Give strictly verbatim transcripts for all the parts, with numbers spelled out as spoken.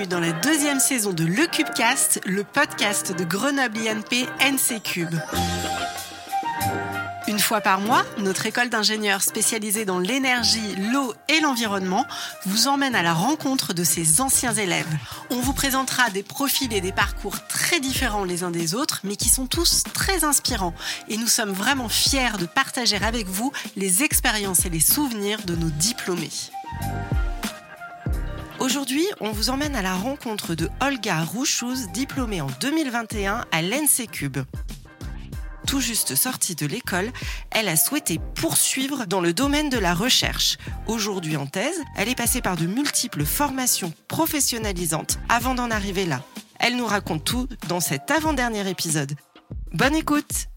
dans la deuxième saison de Le Cubecast, le podcast de Grenoble I N P N C Cube. Une fois par mois, notre école d'ingénieurs spécialisée dans l'énergie, l'eau et l'environnement vous emmène à la rencontre de ses anciens élèves. On vous présentera des profils et des parcours très différents les uns des autres, mais qui sont tous très inspirants. Et nous sommes vraiment fiers de partager avec vous les expériences et les souvenirs de nos diplômés. Aujourd'hui, on vous emmène à la rencontre de Olga Rouchouz, diplômée en deux mille vingt et un à l'E N C Cube. Tout juste sortie de l'école, elle a souhaité poursuivre dans le domaine de la recherche. Aujourd'hui en thèse, elle est passée par de multiples formations professionnalisantes avant d'en arriver là. Elle nous raconte tout dans cet avant-dernier épisode. Bonne écoute!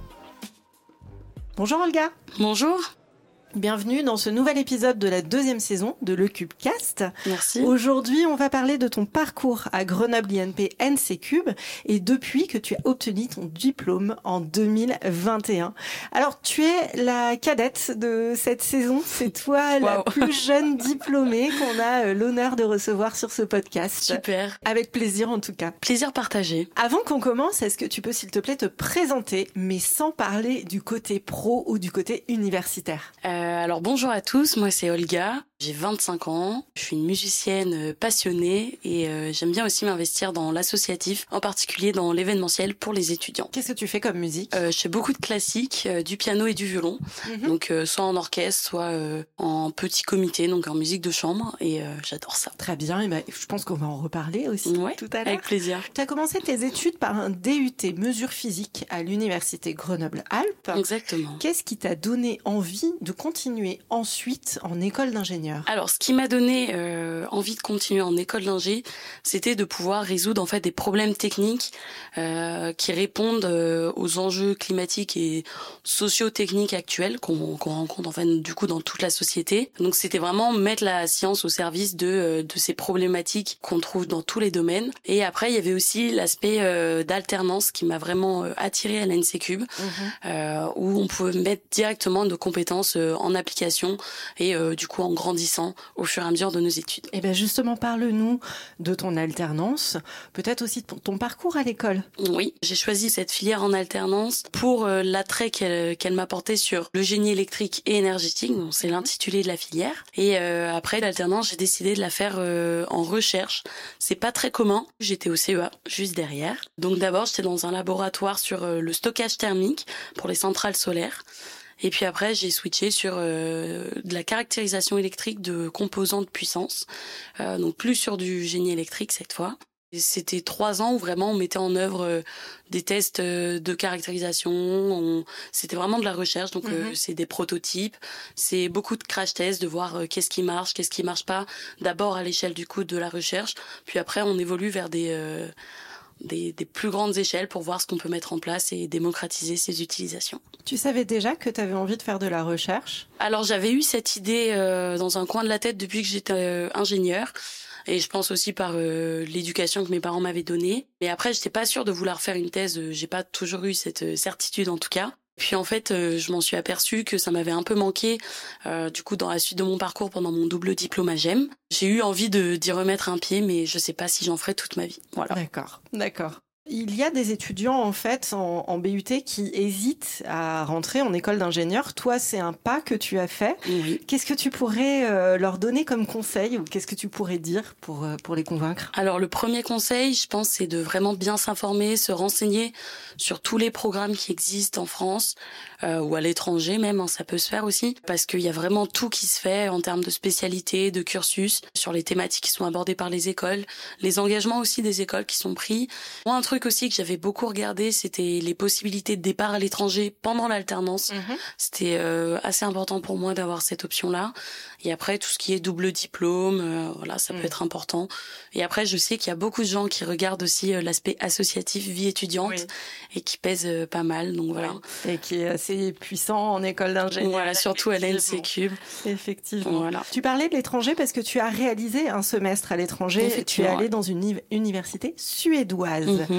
Bonjour Olga. Bonjour. Bienvenue dans ce nouvel épisode de la deuxième saison de Le Cubecast. Merci. Aujourd'hui, on va parler de ton parcours à Grenoble I N P N C Cube et depuis que tu as obtenu ton diplôme en deux mille vingt et un. Alors, tu es la cadette de cette saison. C'est toi la wow. plus jeune diplômée qu'on a l'honneur de recevoir sur ce podcast. Super. Avec plaisir en tout cas. Plaisir partagé. Avant qu'on commence, est-ce que tu peux s'il te plaît te présenter, mais sans parler du côté pro ou du côté universitaire ? Euh, alors bonjour à tous, moi c'est Olga, j'ai vingt-cinq ans, je suis une musicienne passionnée et euh, j'aime bien aussi m'investir dans l'associatif, en particulier dans l'événementiel pour les étudiants. Qu'est-ce que tu fais comme musique ? euh, Je fais beaucoup de classiques, euh, du piano et du violon, mm-hmm. donc euh, soit en orchestre, soit euh, en petit comité, donc en musique de chambre et euh, j'adore ça. Très bien, et ben, je pense qu'on va en reparler aussi ouais, tout à l'heure. Avec plaisir. Tu as commencé tes études par un D U T mesures physiques à l'université Grenoble-Alpes. Exactement. Qu'est-ce qui t'a donné envie de continuer ensuite en école d'ingénieur ? Alors, ce qui m'a donné euh, envie de continuer en école d'ingé, c'était de pouvoir résoudre en fait des problèmes techniques euh, qui répondent euh, aux enjeux climatiques et socio-techniques actuels qu'on, qu'on rencontre en fait du coup dans toute la société. Donc, c'était vraiment mettre la science au service de de ces problématiques qu'on trouve dans tous les domaines. Et après, il y avait aussi l'aspect euh, d'alternance qui m'a vraiment euh, attirée à l'E N C Cube, mmh. euh, où on pouvait mettre directement nos compétences euh, en application et euh, du coup en grandissant au fur et à mesure de nos études. Et bien justement, parle-nous de ton alternance, peut-être aussi de ton parcours à l'école. Oui, j'ai choisi cette filière en alternance pour euh, l'attrait qu'elle, qu'elle m'apportait sur le génie électrique et énergétique, donc c'est l'intitulé de la filière. Et euh, après l'alternance, j'ai décidé de la faire euh, en recherche. C'est pas très commun, j'étais au C E A juste derrière. Donc d'abord, j'étais dans un laboratoire sur euh, le stockage thermique pour les centrales solaires. Et puis après, j'ai switché sur euh, de la caractérisation électrique de composants de puissance, euh, donc plus sur du génie électrique cette fois. Et c'était trois ans où vraiment on mettait en œuvre euh, des tests euh, de caractérisation. On... C'était vraiment de la recherche, donc euh, mm-hmm. c'est des prototypes, c'est beaucoup de crash tests, de voir euh, qu'est-ce qui marche, qu'est-ce qui marche pas. D'abord à l'échelle du coup de la recherche, puis après on évolue vers des euh, Des, des plus grandes échelles pour voir ce qu'on peut mettre en place et démocratiser ses utilisations. Tu savais déjà que tu avais envie de faire de la recherche ? Alors j'avais eu cette idée euh, dans un coin de la tête depuis que j'étais euh, ingénieure et je pense aussi par euh, l'éducation que mes parents m'avaient donnée. Mais après j'étais pas sûre de vouloir faire une thèse, j'ai pas toujours eu cette certitude en tout cas. Puis en fait, euh, je m'en suis aperçue que ça m'avait un peu manqué euh, du coup dans la suite de mon parcours pendant mon double diplôme à Gem. J'ai eu envie de d'y remettre un pied, mais je sais pas si j'en ferai toute ma vie. Voilà. D'accord, d'accord. Il y a des étudiants en fait en, en B U T qui hésitent à rentrer en école d'ingénieur. Toi, c'est un pas que tu as fait. Oui. Qu'est-ce que tu pourrais euh, leur donner comme conseil ou qu'est-ce que tu pourrais dire pour euh, pour les convaincre ? Alors le premier conseil, je pense, c'est de vraiment bien s'informer, se renseigner sur tous les programmes qui existent en France euh, ou à l'étranger même, hein, ça peut se faire aussi, parce qu'il y a vraiment tout qui se fait en termes de spécialité, de cursus, sur les thématiques qui sont abordées par les écoles, les engagements aussi des écoles qui sont pris. Moi, un truc aussi que j'avais beaucoup regardé, c'était les possibilités de départ à l'étranger pendant l'alternance. Mmh. C'était euh, assez important pour moi d'avoir cette option-là. Et après, tout ce qui est double diplôme, euh, voilà, ça mmh. peut être important. Et après, je sais qu'il y a beaucoup de gens qui regardent aussi euh, l'aspect associatif, vie étudiante, oui. et qui pèse euh, pas mal. Donc voilà. Oui. Et qui est assez puissant en école d'ingénieur. Voilà, surtout à l'E N C Cube. Effectivement. Voilà. Tu parlais de l'étranger parce que tu as réalisé un semestre à l'étranger. Tu es allé dans une université suédoise. Mmh.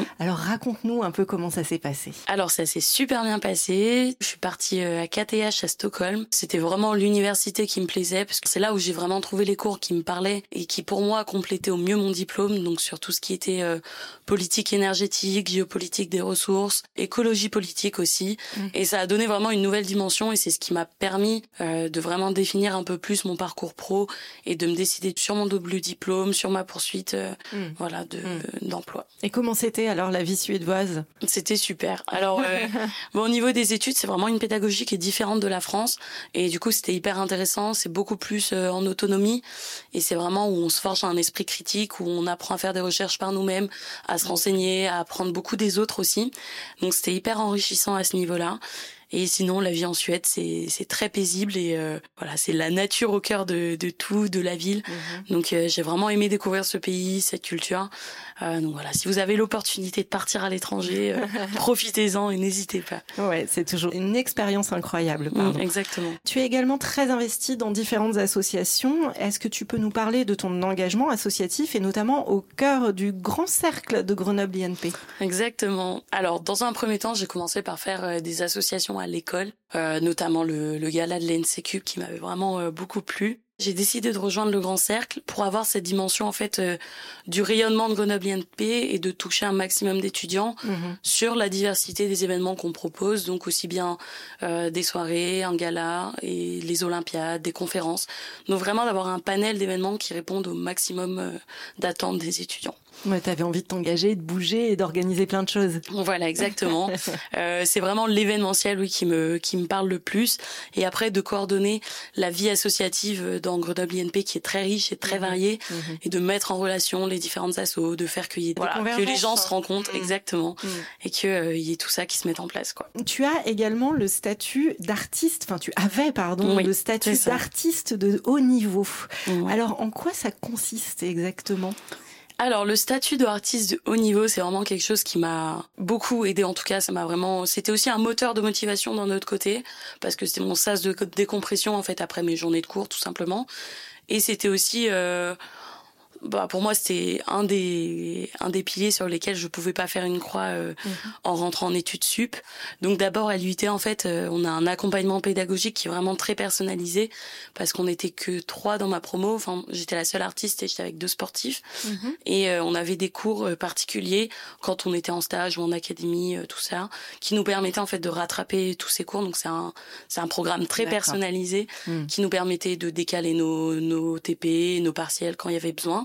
Alors raconte-nous un peu comment ça s'est passé. Alors ça s'est super bien passé. Je suis partie à K T H à Stockholm. C'était vraiment l'université qui me plaisait parce que c'est là où j'ai vraiment trouvé les cours qui me parlaient et qui pour moi complétaient au mieux mon diplôme. Donc sur tout ce qui était euh, politique énergétique, géopolitique des ressources, écologie politique aussi. Mmh. Et ça a donné vraiment une nouvelle dimension et c'est ce qui m'a permis euh, de vraiment définir un peu plus mon parcours pro et de me décider sur mon double diplôme, sur ma poursuite euh, mmh. voilà, de, mmh. d'emploi. Et comment c'était alors la vie suédoise ? C'était super. Alors euh, bon, au niveau des études, c'est vraiment une pédagogie qui est différente de la France et du coup c'était hyper intéressant. C'est beaucoup plus euh, en autonomie et c'est vraiment où on se forge un esprit critique, où on apprend à faire des recherches par nous-mêmes, à se renseigner, à apprendre beaucoup des autres aussi. Donc c'était hyper enrichissant à ce niveau-là. Et sinon, la vie en Suède, c'est c'est très paisible et euh, voilà, c'est la nature au cœur de de tout, de la ville. Mmh. Donc euh, j'ai vraiment aimé découvrir ce pays, cette culture. Euh, donc voilà, si vous avez l'opportunité de partir à l'étranger, euh, profitez-en et n'hésitez pas. Ouais, c'est toujours une expérience incroyable. Pardon. Mmh, exactement. Tu es également très investie dans différentes associations. Est-ce que tu peux nous parler de ton engagement associatif et notamment au cœur du Grand Cercle de Grenoble I N P ? Exactement. Alors, dans un premier temps, j'ai commencé par faire euh, des associations à l'école, euh, notamment le, le gala de l'N C Q qui m'avait vraiment euh, beaucoup plu. J'ai décidé de rejoindre le Grand Cercle pour avoir cette dimension en fait euh, du rayonnement de Grenoble I N P et de toucher un maximum d'étudiants mmh. sur la diversité des événements qu'on propose, donc aussi bien euh, des soirées, un gala et les Olympiades, des conférences. Donc vraiment d'avoir un panel d'événements qui répondent au maximum euh, d'attentes des étudiants. Ouais, t'avais envie de t'engager, de bouger et d'organiser plein de choses. Voilà, exactement. euh, c'est vraiment l'événementiel, oui, qui me qui me parle le plus. Et après, de coordonner la vie associative dans Grenoble I N P, qui est très riche et très mmh. variée, mmh. et de mettre en relation les différentes assos, de faire qu'il y ait, voilà, que les gens se rencontrent, mmh. exactement, mmh. et qu'il euh, y ait tout ça qui se mette en place, quoi. Tu as également le statut d'artiste, enfin tu avais, pardon, oui, le statut d'artiste de haut niveau. Mmh. Alors, en quoi ça consiste exactement ? Alors, le statut d'artiste de haut niveau, c'est vraiment quelque chose qui m'a beaucoup aidé. En tout cas, ça m'a vraiment, c'était aussi un moteur de motivation d'un autre côté, parce que c'était mon sas de décompression, en fait, après mes journées de cours, tout simplement. Et c'était aussi, euh, bah, pour moi, c'était un des, un des piliers sur lesquels je pouvais pas faire une croix, euh, mmh. en rentrant en études sup. Donc, d'abord, à l'U T, en fait, euh, on a un accompagnement pédagogique qui est vraiment très personnalisé parce qu'on était que trois dans ma promo. Enfin, j'étais la seule artiste et j'étais avec deux sportifs. Mmh. Et, euh, on avait des cours euh, particuliers quand on était en stage ou en académie, euh, tout ça, qui nous permettaient, en fait, de rattraper tous ces cours. Donc, c'est un, c'est un programme très D'accord. personnalisé mmh. qui nous permettait de décaler nos, nos T P, nos partiels quand il y avait besoin.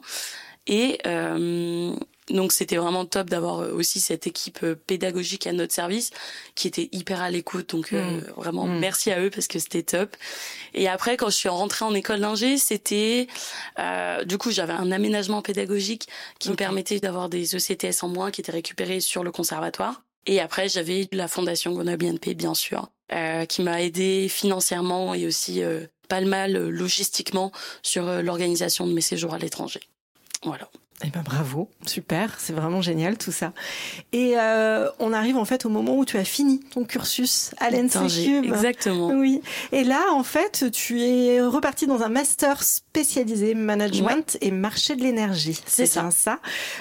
Et euh, donc c'était vraiment top d'avoir aussi cette équipe pédagogique à notre service qui était hyper à l'écoute. Donc mmh. euh, vraiment mmh. merci à eux parce que c'était top. Et après quand je suis rentrée en école d'ingé, c'était euh, du coup j'avais un aménagement pédagogique qui okay. me permettait d'avoir des E C T S en moins qui étaient récupérés sur le conservatoire. Et après j'avais la fondation Grenoble I N P bien sûr euh, qui m'a aidée financièrement et aussi euh, pas le mal euh, logistiquement sur euh, l'organisation de mes séjours à l'étranger. Voilà. Eh ben bravo, super, c'est vraiment génial tout ça. Et euh, on arrive en fait au moment où tu as fini ton cursus à l'N C Q. Exactement. Oui. Et là, en fait, tu es reparti dans un master spécialisé management ouais. et marché de l'énergie. C'est, c'est ça. ça.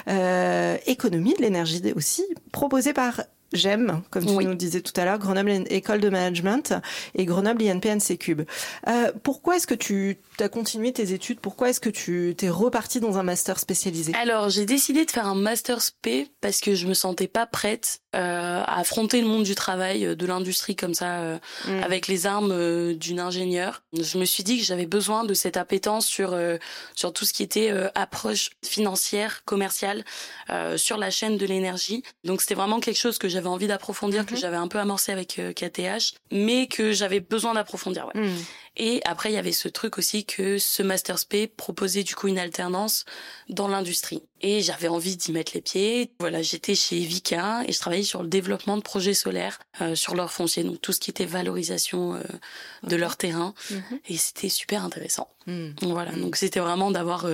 Euh, économie de l'énergie aussi, proposé par G E M, comme tu oui. nous disais tout à l'heure, Grenoble École de Management et Grenoble I N P N C Cube. Euh, pourquoi est-ce que tu as continué tes études ? Pourquoi est-ce que tu t'es reparti dans un master spécialisé ? Alors, j'ai décidé de faire un master spé parce que je me sentais pas prête euh, à affronter le monde du travail, de l'industrie comme ça, euh, mmh. avec les armes euh, d'une ingénieure. Je me suis dit que j'avais besoin de cette appétence sur euh, sur tout ce qui était euh, approche financière, commerciale, euh, sur la chaîne de l'énergie. Donc, c'était vraiment quelque chose que j'avais envie d'approfondir, mmh. que j'avais un peu amorcé avec euh, K T H, mais que j'avais besoin d'approfondir. Ouais. Mmh. Et après, il y avait ce truc aussi que ce Master Spé proposait du coup une alternance dans l'industrie. Et j'avais envie d'y mettre les pieds. Voilà, j'étais chez Vicat et je travaillais sur le développement de projets solaires euh, sur leur foncier, donc tout ce qui était valorisation euh, de leur terrain. Mmh. Et c'était super intéressant. Mmh. Voilà, mmh. donc c'était vraiment d'avoir euh,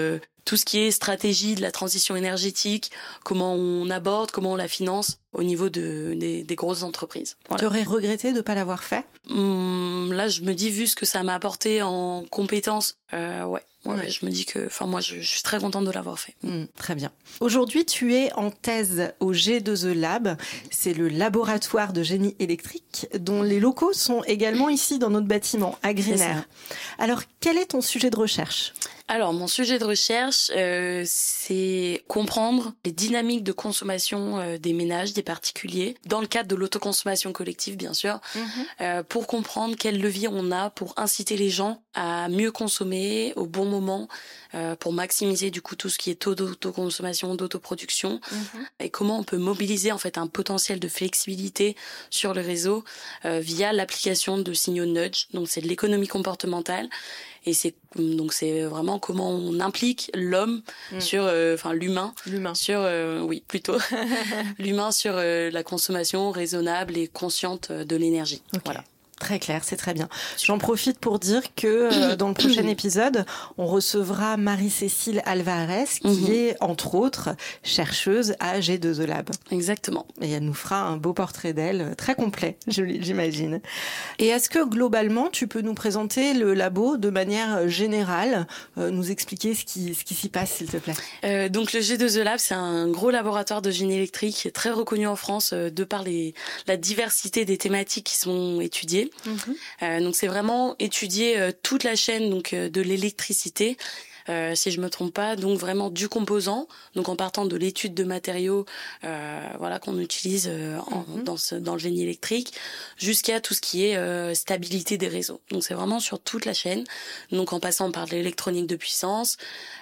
tout ce qui est stratégie de la transition énergétique, comment on aborde, comment on la finance au niveau de, des, des grosses entreprises. Voilà. Tu aurais regretté de ne pas l'avoir fait ? Hum, Là, je me dis, vu ce que ça m'a apporté en compétences, euh, ouais. Ouais, ouais, je me dis que, enfin, moi, je, je suis très contente de l'avoir fait. Mmh, très bien. Aujourd'hui, tu es en thèse au G deux E Lab. C'est le laboratoire de génie électrique dont les locaux sont également ici dans notre bâtiment, à Greenair. Alors, quel est ton sujet de recherche ? Alors, mon sujet de recherche, euh, c'est comprendre les dynamiques de consommation euh, des ménages, des particuliers, dans le cadre de l'autoconsommation collective, bien sûr, mmh. euh, pour comprendre quel levier on a pour inciter les gens à mieux consommer au bon moment, euh, pour maximiser du coup tout ce qui est taux d'autoconsommation, d'autoproduction, mmh. et comment on peut mobiliser en fait un potentiel de flexibilité sur le réseau euh, via l'application de signaux nudge. Donc, c'est de l'économie comportementale. Et c'est donc c'est vraiment comment on implique l'homme mmh. sur euh, enfin l'humain l'humain sur euh, oui plutôt l'humain sur euh, la consommation raisonnable et consciente de l'énergie. Okay. Voilà. Très clair, c'est très bien. J'en profite pour dire que euh, dans le prochain épisode, on recevra Marie-Cécile Alvarez, qui mm-hmm. est, entre autres, chercheuse à G deux E Lab. Exactement. Et elle nous fera un beau portrait d'elle, très complet, j'imagine. Et est-ce que, globalement, tu peux nous présenter le labo de manière générale, euh, nous expliquer ce qui, ce qui s'y passe, s'il te plaît ? euh, Donc, le G deux E Lab, c'est un gros laboratoire de génie électrique très reconnu en France euh, de par les, la diversité des thématiques qui sont étudiées. Mmh. Euh, donc c'est vraiment étudier euh, toute la chaîne donc euh, de l'électricité, euh, si je me trompe pas, donc vraiment du composant, donc en partant de l'étude de matériaux, euh, voilà qu'on utilise euh, en, mmh. dans ce, dans le génie électrique, jusqu'à tout ce qui est euh, stabilité des réseaux. Donc c'est vraiment sur toute la chaîne, donc en passant par l'électronique de puissance,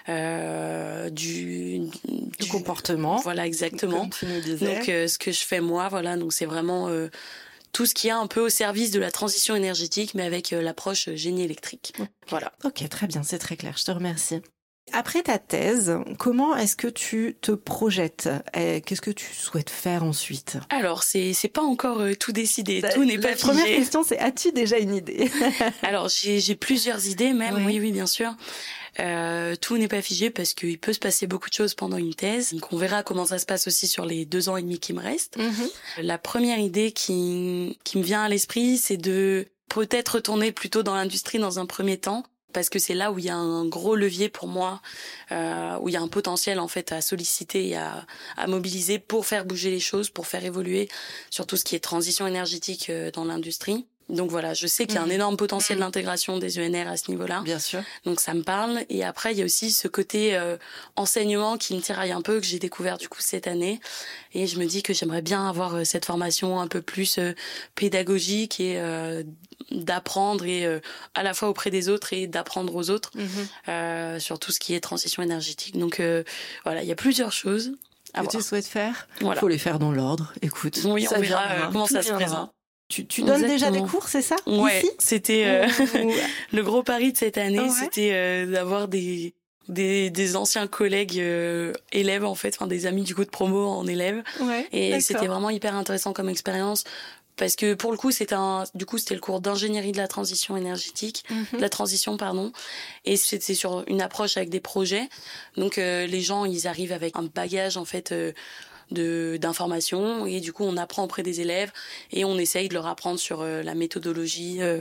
euh, du, du, du comportement. Voilà exactement. Comme tu nous disais. Donc euh, ce que je fais moi, voilà, donc c'est vraiment euh, tout ce qui est un peu au service de la transition énergétique, mais avec euh, l'approche génie électrique. Okay. Voilà. Ok, très bien, c'est très clair, je te remercie. Après ta thèse, comment est-ce que tu te projettes ? Qu'est-ce que tu souhaites faire ensuite ? Alors, c'est c'est pas encore euh, tout décidé, Ça, tout n'est pas figé. La première question, c'est as-tu déjà une idée ? Alors, j'ai j'ai plusieurs idées même, oui, oui, oui, bien sûr. Euh, tout n'est pas figé parce qu'il peut se passer beaucoup de choses pendant une thèse. Donc on verra comment ça se passe aussi sur les deux ans et demi qui me restent. Mm-hmm. La première idée qui, qui me vient à l'esprit, c'est de peut-être retourner plutôt dans l'industrie dans un premier temps, parce que c'est là où il y a un gros levier pour moi, euh, où il y a un potentiel en fait à solliciter et à, à mobiliser pour faire bouger les choses, pour faire évoluer sur tout ce qui est transition énergétique euh, dans l'industrie. Donc voilà, je sais qu'il y a un énorme potentiel d'intégration des E N R à ce niveau-là. Bien sûr. Donc ça me parle. Et après, il y a aussi ce côté euh, enseignement qui me tiraille un peu, que j'ai découvert du coup cette année. Et je me dis que j'aimerais bien avoir euh, cette formation un peu plus euh, pédagogique et euh, d'apprendre et euh, à la fois auprès des autres et d'apprendre aux autres mm-hmm. euh, sur tout ce qui est transition énergétique. Donc euh, voilà, il y a plusieurs choses à que voir. tu souhaites faire. Il voilà. faut les faire dans l'ordre. Écoute, oui, ça on verra viendra, euh, comment ça se viendra. présente. Tu, tu donnes Exactement. déjà des cours, c'est ça ? Ouais, ici c'était euh, Ouh. le gros pari de cette année, ouais. c'était euh, d'avoir des des des anciens collègues euh, élèves en fait, enfin des amis du coup de promo en élèves. Ouais, et d'accord. C'était vraiment hyper intéressant comme expérience. Parce que pour le coup, c'était un, du coup, c'était le cours d'ingénierie de la transition énergétique, mm-hmm. de la transition, pardon. Et c'était sur une approche avec des projets. Donc, euh, les gens, ils arrivent avec un bagage, en fait, euh, de, d'informations. Et du coup, on apprend auprès des élèves et on essaye de leur apprendre sur euh, la méthodologie, euh,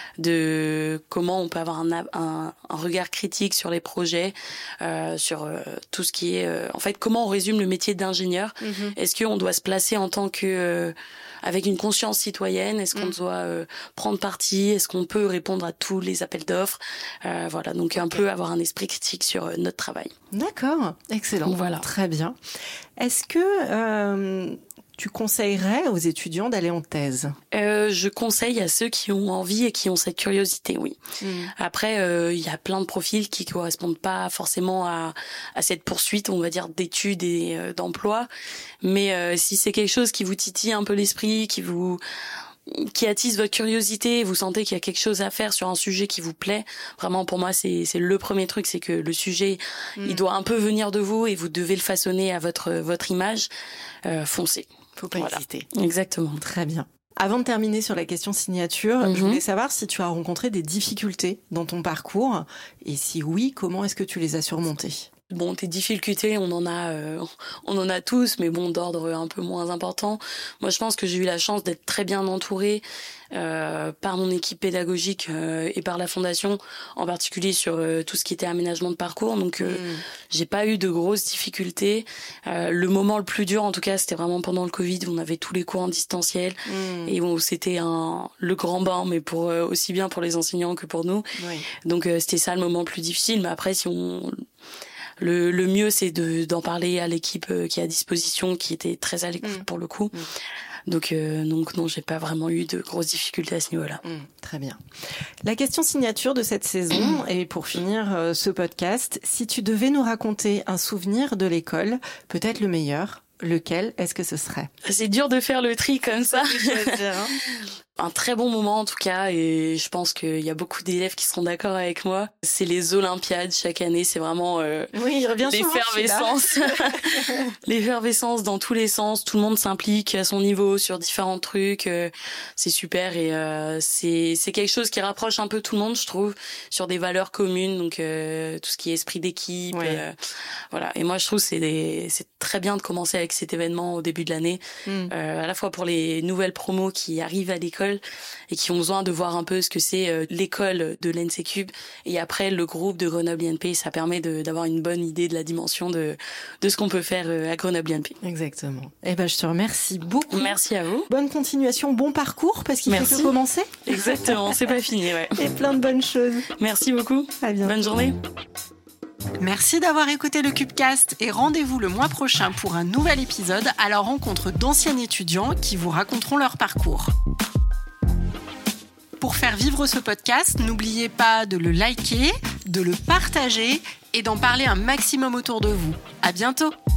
de comment on peut avoir un, un, un regard critique sur les projets, euh, sur euh, tout ce qui est, euh, en fait, comment on résume le métier d'ingénieur. Mm-hmm. Est-ce qu'on doit se placer en tant que, euh, avec une conscience citoyenne, est-ce qu'on mmh. doit euh, prendre parti, est-ce qu'on peut répondre à tous les appels d'offres, euh, voilà, donc un peu avoir un esprit critique sur euh, notre travail. D'accord, excellent, voilà. Très bien. Est-ce que euh, tu conseillerais aux étudiants d'aller en thèse ? euh, Je conseille à ceux qui ont envie et qui ont cette curiosité, oui. Mmh. Après, il euh, y a plein de profils qui correspondent pas forcément à, à cette poursuite, on va dire, d'études et euh, d'emploi. Mais euh, si c'est quelque chose qui vous titille un peu l'esprit, qui vous qui attise votre curiosité, vous sentez qu'il y a quelque chose à faire sur un sujet qui vous plaît, vraiment pour moi c'est c'est le premier truc, c'est que le sujet mmh. il doit un peu venir de vous et vous devez le façonner à votre votre image, euh, foncez. Faut pas voilà. hésiter. Exactement. Très bien. Avant de terminer sur la question signature, mm-hmm. je voulais savoir si tu as rencontré des difficultés dans ton parcours et si oui, comment est-ce que tu les as surmontées ? Bon, des difficultés, on en a, euh, on en a tous, mais bon, d'ordre un peu moins important. Moi, je pense que j'ai eu la chance d'être très bien entourée euh, par mon équipe pédagogique euh, et par la fondation, en particulier sur euh, tout ce qui était aménagement de parcours. Donc, euh, mmh. j'ai pas eu de grosses difficultés. Euh, le moment le plus dur, en tout cas, c'était vraiment pendant le Covid, où on avait tous les cours en distanciel mmh. et où c'était un le grand bain, mais pour euh, aussi bien pour les enseignants que pour nous. Oui. Donc, euh, c'était ça le moment le plus difficile. Mais après, si on Le, le mieux, c'est de, d'en parler à l'équipe qui est à disposition, qui était très à l'écoute mmh. pour le coup. Mmh. Donc, euh, donc non, j'ai pas vraiment eu de grosses difficultés à ce niveau-là. Mmh, très bien. La question signature de cette saison, et pour finir euh, ce podcast, si tu devais nous raconter un souvenir de l'école, peut-être le meilleur, lequel est-ce que ce serait ? C'est dur de faire le tri comme ça. Un très bon moment en tout cas, et je pense qu'il y a beaucoup d'élèves qui seront d'accord avec moi. C'est les Olympiades chaque année, c'est vraiment euh, oui, il revient l'effervescence. L'effervescence dans tous les sens, tout le monde s'implique à son niveau sur différents trucs, euh, c'est super et euh, c'est c'est quelque chose qui rapproche un peu tout le monde, je trouve, sur des valeurs communes, donc euh, tout ce qui est esprit d'équipe, ouais. euh, voilà. Et moi je trouve c'est des, c'est très bien de commencer avec cet événement au début de l'année, mm. euh, à la fois pour les nouvelles promos qui arrivent à l'école et qui ont besoin de voir un peu ce que c'est euh, l'école de l'E N S E C U B et après le groupe de Grenoble I N P, ça permet de, d'avoir une bonne idée de la dimension de, de ce qu'on peut faire euh, à Grenoble I N P. Exactement. Eh ben, je te remercie beaucoup. Merci à vous. Bonne continuation, bon parcours parce qu'il Merci. faut que commencer. Exactement, c'est pas fini, ouais. Et plein de bonnes choses. Merci beaucoup. À bientôt. Bonne journée. Merci d'avoir écouté le Cubecast et rendez-vous le mois prochain pour un nouvel épisode à la rencontre d'anciens étudiants qui vous raconteront leur parcours. Pour faire vivre ce podcast, n'oubliez pas de le liker, de le partager et d'en parler un maximum autour de vous. À bientôt!